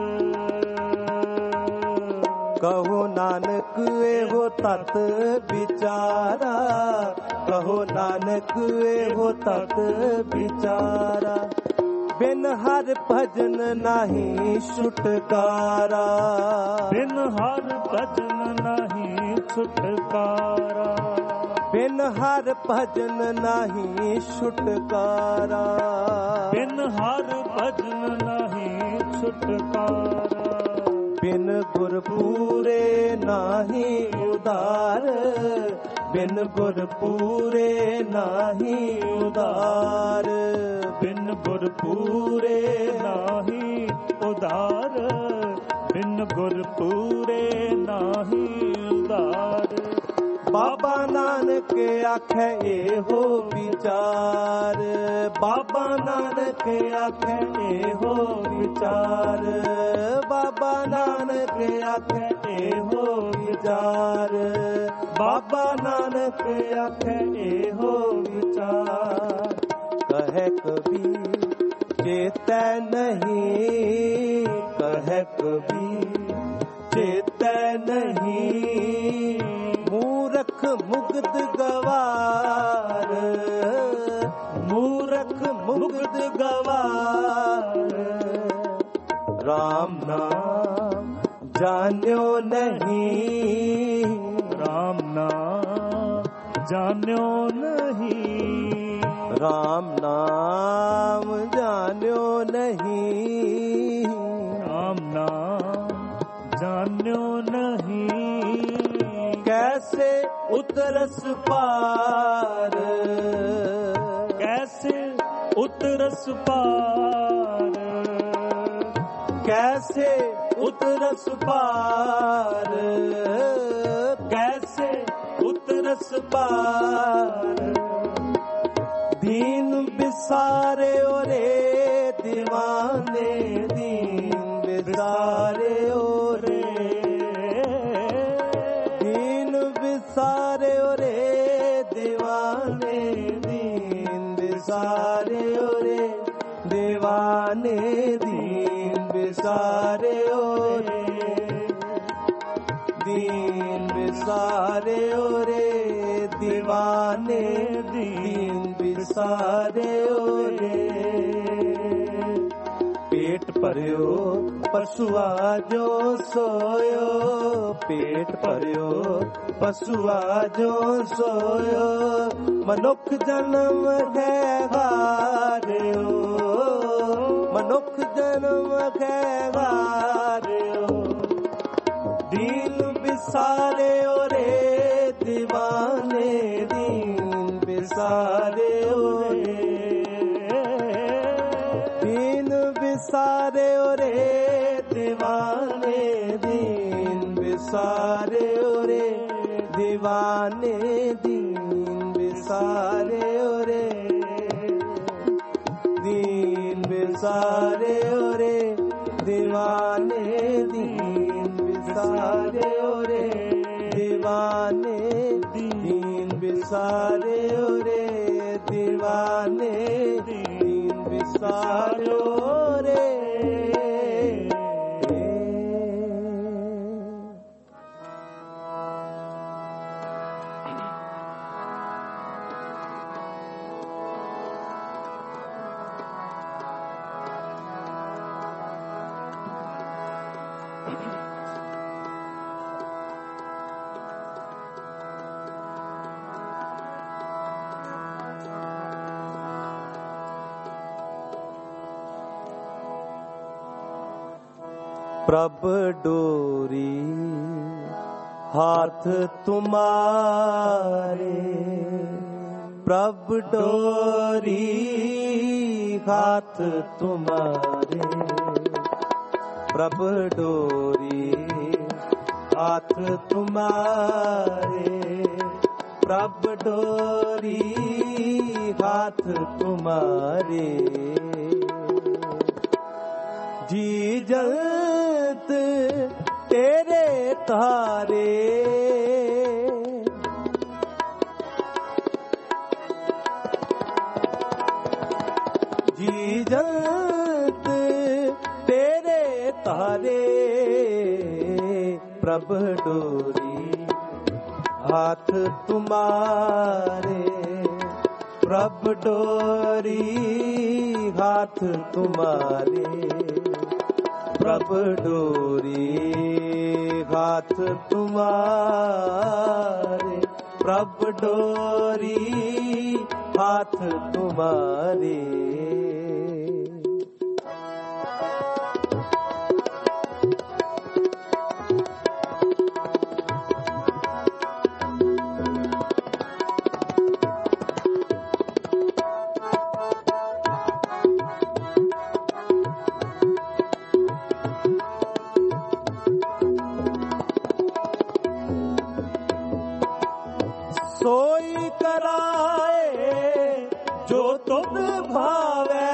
कहो नानक एहो तत विचारा, कहो नानक एहो तत विचारा। बिन हर भजन नहीं छुटकारा, बिन हर भजन नहीं छुटकारा। बिन हर भजन नहीं छुटकारा, बिन हर भजन नहीं छुटकारा। बिन गुर पूरे नाही उदार, बिन गुर पूरे नाही उदार। बिन गुर पूरे नाही उदार, बिन गुर पूरे नाही उदार। बाबा नानक आखे एहो विचार, बाबा नानक आखे एहो विचार। बाबा नानक आखे एहो विचार, बाबा नानक आखे एहो विचार। कहे कबीर चेतै नहीं, कहे कबीर चेतै नहीं, मूर्ख मुग्ध गवार। मूर्ख मुग्ध गवार। राम नाम जान्यो नहीं, राम नाम जान्यो नहीं, राम नाम जान्यो नहीं, राम नाम जान्यो नहीं। कैसे उतरस पार, कैसे उतरस पार। कैसे उतरस पार, कैसे उतरस पार। दीन बिसारे ओरे दीवाने, दीन बिसारे ओरे, दीन बिसारे ओरे दीवाने, दीन बिसारे ओरे दीवाने, दीन बिसारे ओरे, दीन बिसारे ओरे दीवाने, दीन बिसारे ओरे। पेट भरियो पशुआ जो सोयो, पेट भरियो पशुआ जो सोयो। मनुख जन्म है हारियो, मनुख जन्म है हारियो। दीन बिसारे ओरे दीवाने, दीन बिसारे ओरे, दीन बिसारे ओरे दीवाने, दीन बिसारे ओरे दीवाने, दीन बिसारे ओरे, दीन बिसारे ओरे दीवाने, दीन बिसारे ओरे दीवाने, दीन बिसारे ओरे दीवाने, दीन बिसारे ओरे। प्रभ डोरी हाथ तुम्हारे प्रभु डोरी, हाथ तुम्हारे प्रभु डोरी, हाथ तुम्हारे प्रभु डोरी, हाथ तुम्हारे जी जलत तेरे तारे, जी जलत तेरे तारे प्रभु डोरी, हाथ तुम्हारे प्रभु डोरी, हाथ तुम्हारे प्रभु डोरी, हाथ तुम्हारे प्रभु डोरी, हाथ तुम्हारे सोई कराए जो तुम भावे,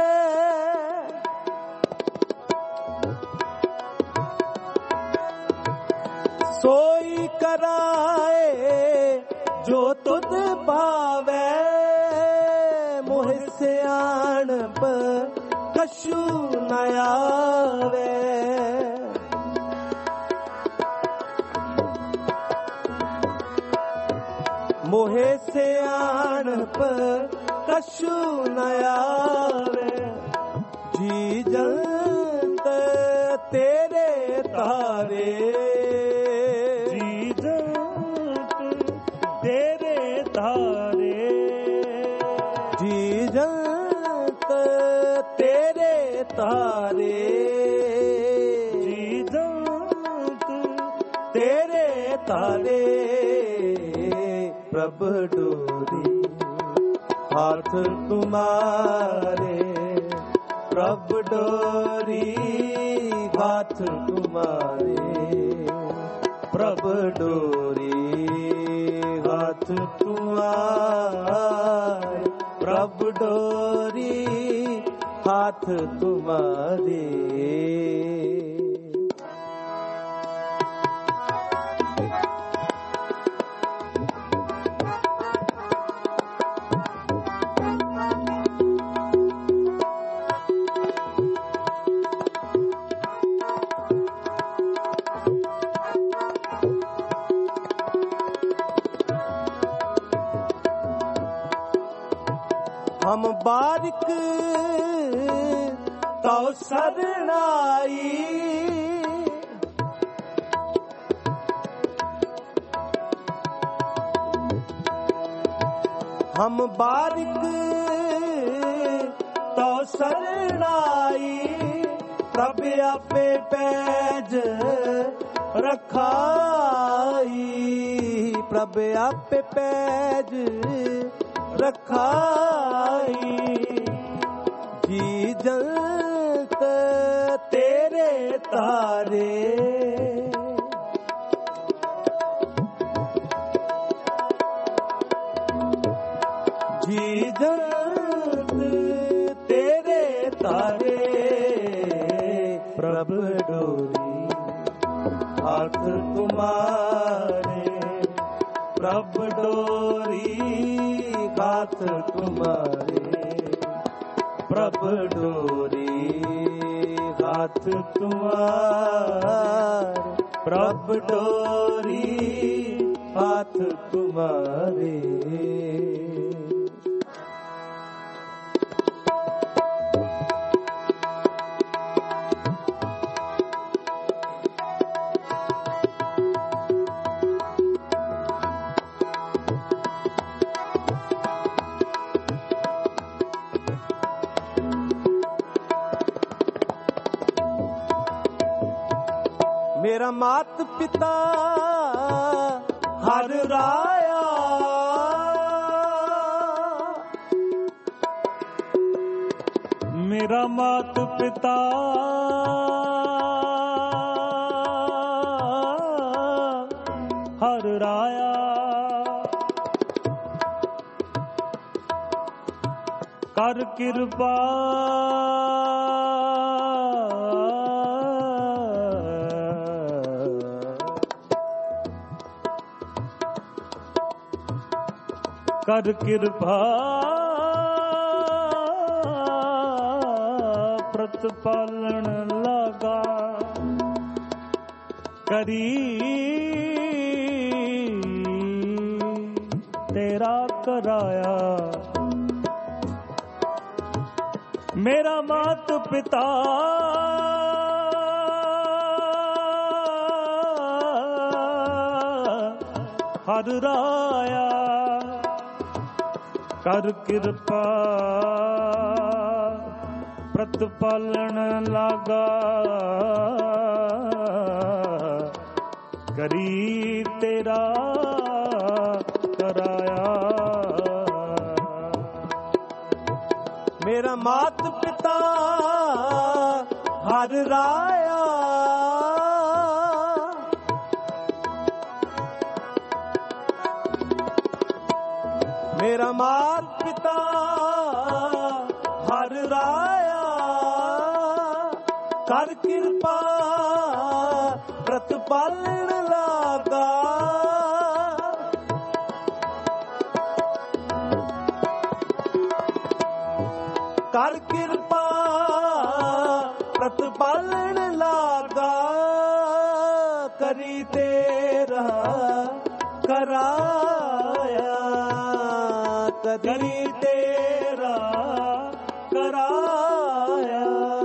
सोई कराए जो तुम भावे, मोह सियाणप कछु न आवे, मोहे सियाणप कछु न आवे, जी जलत तेरे तारे, जी जलत तेरे तारे, जी जलत तेरे तारे, जी जलत तेरे तारे प्रभु डोरी, हाथ तुम्हारे प्रभु डोरी, हाथ तुम्हारे प्रभु डोरी, हाथ तुम्हारे प्रभु डोरी, हाथ तुम्हारे हम बारिक तो सरनाई, हम बारिक तो सरनाई, प्रभु आपे पैज रखाई, प्रभु आपे पैज रखाई, जी जलत तेरे तारे, जी जलत तेरे तारे प्रभु डोरी, हाथ तुम्हारे प्रभु डोरी, हाथ तुम्हारे प्रभु डोरी, हाथ तुम्हारे प्रभु डोरी, हाथ तुम्हारे ਮੇਰਾ ਮਾਤ ਪਿਤਾ ਹਰ ਰਾਇਆ, ਮੇਰਾ ਮਾਤ ਪਿਤਾ ਹਰ ਰਾਇਆ, ਕਰ ਕਿਰਪਾ ਕਰ ਕਿਰਪਾ ਪ੍ਰਤਪਾਲਣ ਲਾਗਾ, ਕਰੀ ਤੇਰਾ ਕਰਾਇਆ। ਮੇਰਾ ਮਾਤ ਪਿਤਾ ਹਰ ਰਾਇਆ, ਕਰ ਕਿਰਪਾ ਪ੍ਰਤਪਾਲਣ ਲਾਗਾ, ਕਰੀ ਤੇਰਾ ਕਰਾਇਆ। ਮੇਰਾ ਮਾਤ ਪਿਤਾ ਹਰ ਰਾਇਆ, ਮੇਰਾ ਮਾਤ ਪਿਤਾ ਹਰ ਰਾਇਆ, ਕਰ ਕਿਰਪਾ ਪ੍ਰਤਪਾਲਣ ਲਾਗਾ, ਕਰ ਕਿਰਪਾ ਪ੍ਰਤਪਾਲਣ ਲਾਗਾ, ਕਰੀ ਤੇਰਾ ਕਰਾਇਆ, ਕਰੀ ਤੇਰਾ ਕਰਾਇਆ।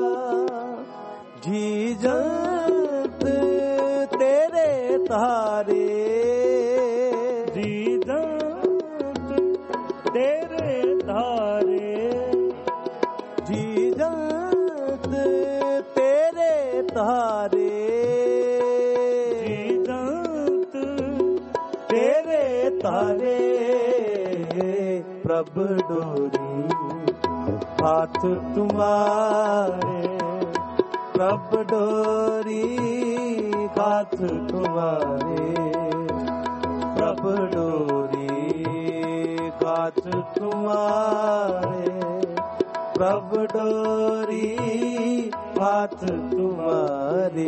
ਜੀ ਜੰਤ ਤੇਰੇ ਤਾਰੇ, ਜੀ ਜੰਤ ਤੇਰੇ ਧਾਰੇ, ਜੀ ਜੰਤ ਤੇਰੇ ਤਾਰੇ, ਜੀ ਜੰਤ ਤੇਰੇ ਤਾਰੇ। ਪ੍ਰਭ ਡੋਰੀ ਹਾਥ ਤੁਮਾਰੇ, ਪ੍ਰਭ ਡੋਰੀ ਹਾਥ ਤੁਮਾਰੇ, ਪ੍ਰਭ ਡੋਰੀ ਹਾਥ ਤੁਮਾਰੇ, ਪ੍ਰਭ ਡੋਰੀ ਹਾਥ ਤੁਮਾਰੇ।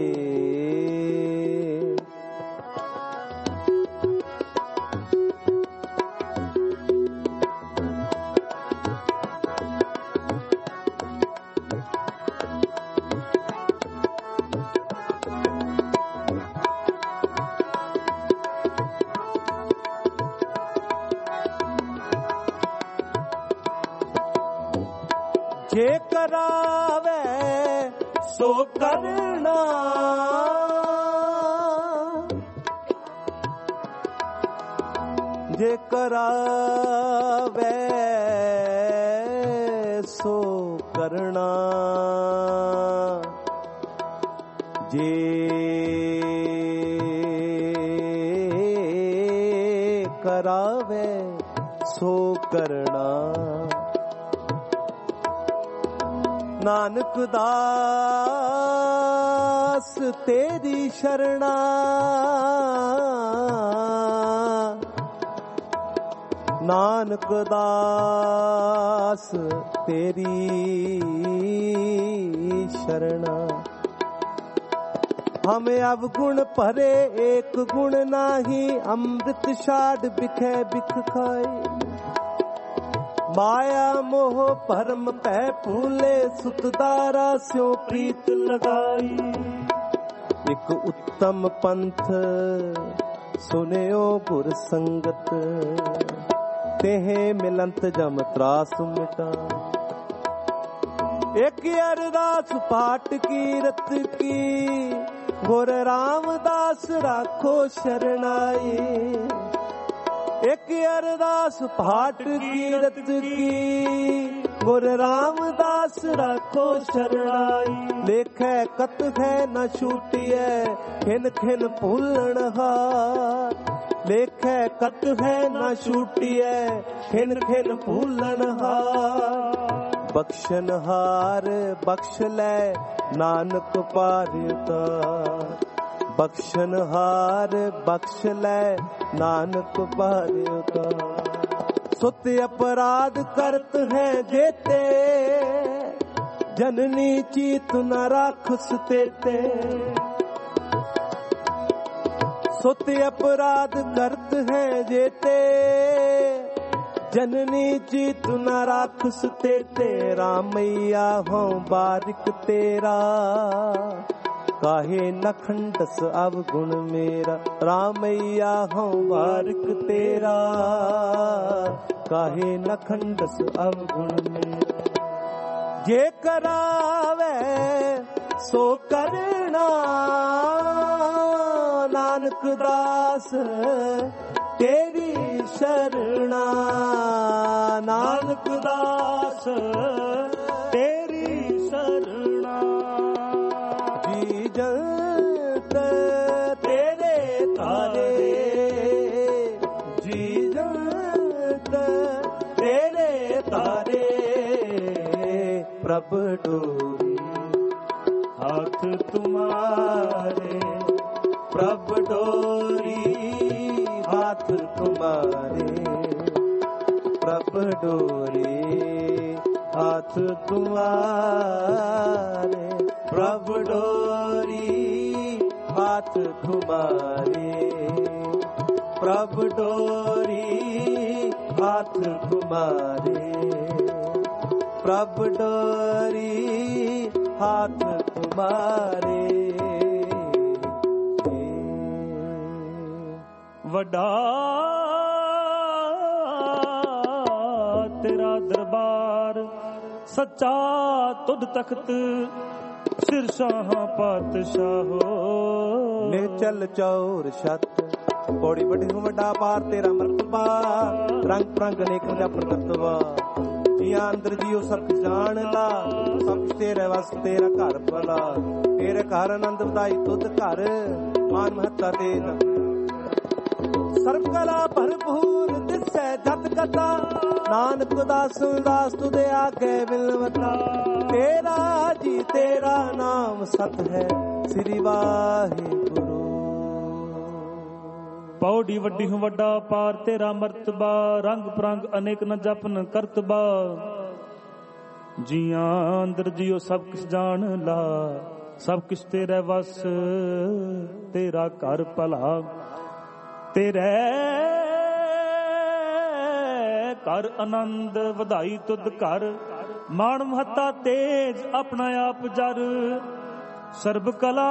ਜੇ ਕਰਾਵੇ ਸੋ ਕਰਨਾ, ਜੇ ਕਰਾਵੇ ਸੋ ਕਰਨਾ, ਜੇ ਕਰਾਵੇ ਸੋ ਕਰਨਾ। ਨਾਨਕ ਦਾਸ ਤੇਰੀ ਸ਼ਰਣਾ, ਨਾਨਕ ਦਾਸ ਤੇਰੀ ਸ਼ਰਣਾ। हम अवगुण भरे एक गुण नाही, अमृत छाड़ बिखे बिख खाए। माया मोह भरम पै फूले, सुतदारा स्यों प्रीत लगाई। एक उत्तम पंथ सुनियो गुर संगत, तेहे मिलंत जम त्रास मिटा। एक अरदास पाठ कीरत की, गुर रामदास राखो शरणाई। एक अरदास पाठ कीरत की, ਗੁਰ ਰਾਮਦਾਸ ਰਾਖੋ ਸ਼ਰਣਾਈ। ਲੇਖੈ ਕਤ ਹੈ ਨ ਛੂਟੀਐ ਖਿਨ ਖਿਨ ਭੂਲਣ ਹਾਰ। ਲੇਖੈ ਕਤ ਹੈ ਨ ਛੂਟੀਐ ਖਿਨ ਖਿਨ ਭੂਲਣ ਹਾਰ। ਬਖਸ਼ਨ ਹਾਰ ਬਖਸ਼ ਲੈ ਨਾਨਕ ਪਾਰ ਉਤਾਰ। ਬਖਸ਼ਨ ਹਾਰ ਬਖਸ਼ ਲੈ ਨਾਨਕ ਪਾਰ ਉਤਾਰ। ਸੁਤ ਅਪਰਾਧ ਕਰਤ ਹੈ ਜੇਤੇ ਜਨਨੀ ਚੀਤ ਨ ਰਾਖਸ ਤੇਤੇ। ਸੁਤ ਅਪਰਾਧ ਕਰਤ ਹੈ ਜੇਤੇ ਜਨਨੀ ਚੀਤ ਨ ਰਾਖਸ ਤੇਤੇ। ਰਾਮਈਆ ਹੋਂ ਬਾਰਿਕ ਤੇਰਾ ਕਾਹੇ ਨ ਖੰਡਸ ਅਵਗੁਣ ਮੇਰਾ। ਰਾਮਈਆ ਹੋਂ ਬਾਰਿਕ ਤੇਰਾ ਕਾਹੇ ਨ ਖੰਡਸ ਅਵਗੁਣ ਮੇਰਾ। ਜੇ ਕਰਾਵੇ ਸੋ ਕਰਨਾ ਨਾਨਕ ਦਾਸ ਤੇਰੀ ਸ਼ਰਣਾ। ਨਾਨਕ ਦਾਸ ਤੇਰੀ ਸ਼ਰਣਾ। ਜੀ ਜੰਤ ਤੇਰੇ ਤਾਰੇ ਜੀ ਜੰਤ ਤੇਰੇ ਤਾਰੇ। ਪ੍ਰਭ ਡੋਰੀ ਹੱਥ ਤੁਮਾਰੇ। ਪ੍ਰਭ ਡੋਰੀ हाथ तुम्हारे। प्रभ डोरी हाथ तुम्हारे। प्रभ डोरी हाथ तुम्हारे। प्रभ डोरी हाथ तुम्हारे। प्रभ डोरी हाथ तुम्हारे। ਵੱਡਾ ਤੇਰਾ ਦਰਬਾਰ ਸੱਚਾ ਤੁਧ ਤਖਤ ਸਿਰ ਸ਼ਾਹਾਂ ਪਾਤਸ਼ਾਹੋ। ਨਿਚਲ ਚੌਰ ਛੱਤ ਪੌੜੀ ਵੱਡੀ ਨੂੰ ਵੱਡਾ ਪਾਰ ਤੇਰਾ ਮਰਤਬਾ। ਰੰਗ ਪ੍ਰੰਗ ਅਨੇਕ ਜਪ ਕਰਤਵਾ। ਜੀਆਂ ਅੰਦਰ ਜੀਓ ਸਭ ਜਾਣ ਲਾ। ਸਭ ਤੇਰੇ ਵਸ ਤੇਰਾ ਘਰ ਭਲਾ। ਤੇਰੇ ਘਰ ਆਨੰਦ ਵਧਾਈ ਤੁਧ ਘਰ ਮਾਨ ਮਹੱਤਾ ਦੇ ਨਾ। ਸਰਬ ਕਲਾ ਭਰਪੂਰ ਦਿਸੈ ਜਤ ਕਥਾ। ਨਾਨਕ ਦਾਸ ਦਾਸ ਤੁਦੇ ਆਗੇ ਬਿਲਵਤਾ। ਤੇਰਾ ਜੀ ਤੇਰਾ ਨਾਮ ਸਤ ਹੈ ਸ੍ਰੀ ਵਾਹਿਗੁਰੂ। ਪੌੜੀ ਵੱਡੀ ਹੂੰ ਵੱਡਾ ਪਾਰ ਤੇਰਾ ਮਰਤਬਾ। ਰੰਗ ਪ੍ਰੰਗ ਅਨੇਕ ਨ ਜਪਨ ਕਰਤਬਾ। ਜੀਆਂ ਅੰਦਰ ਜੀਓ ਸਭ ਕਿਸ ਜਾਣ ਲਾ। ਸਭ ਕਿਸ ਤੇਰੇ ਵਸ ਤੇਰਾ ਘਰ ਭਲਾ। ਤੇਰੇ ਘਰ ਆਨੰਦ ਵਧਾਈ ਤੁਧ ਘਰ। ਮਾਣ ਮਹੱਤਾ ਤੇਜ ਆਪਣਾ ਆਪ ਜਰ। ਸਰਬ ਕਲਾ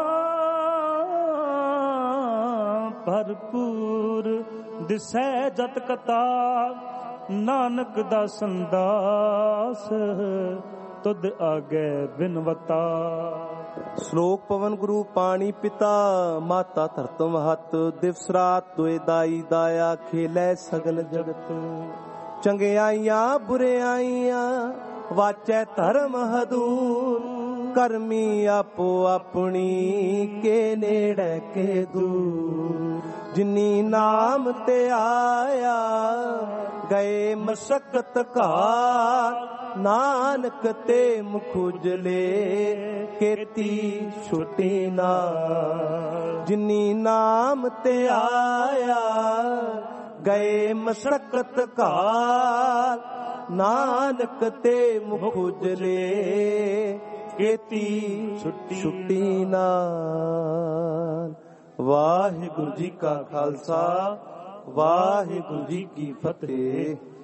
ਭਰਪੂਰ ਦਿਸੈ ਜਤ ਕਥਾ। ਨਾਨਕ ਦਾ ਸੰਦਾਸ ਤੁਧ ਆਗੇ ਬਿਨਵਤਾ। ਸ਼ਲੋਕ ਪਵਨ ਗੁਰੂ ਪਾਣੀ ਪਿਤਾ। ਮਾਤਾ ਧਰਤ ਮਹਤ ਦਿਵਸ ਰਾਤ ਦੁਇ ਦਾਈ ਦਾਇਆ। ਖੇਲੇ ਸਗਲ ਜਗਤ ਚੰਗਿਆਈਆਂ ਬੁਰਿਆਈਆਂ। ਵਾਚੈ ਧਰਮ ਹਦੂਰ ਕਰਮੀ ਆਪੋ ਆਪਣੀ। ਕੇ ਨੇੜੇ ਕੇ ਦੂਰ ਜਿਨੀ ਨਾਮ ਤੇ ਆਇਆ। ਗਏ ਮਸਕਤ ਘਾਰ ਨਾਨਕ ਤੇ ਮੁਖ ਉਜਲੇ। ਕੀਤੀ ਛੁਟੀ ਨਾ ਜਿਨੀ ਨਾਮ ਤੇ ਆਇਆ। ਗਏ ਮਸਕਤ ਘਾਰ ਨਾਨਕ ਤੇ ਮੁਖ ਉਜਲੇ। ਕੀਤੀ ਛੁਟੀ ਨਾਲ। ਵਾਹਿਗੁਰੂ ਜੀ ਕਾ ਖਾਲਸਾ ਵਾਹਿਗੁਰੂ ਜੀ ਕੀ ਫਤਿਹ।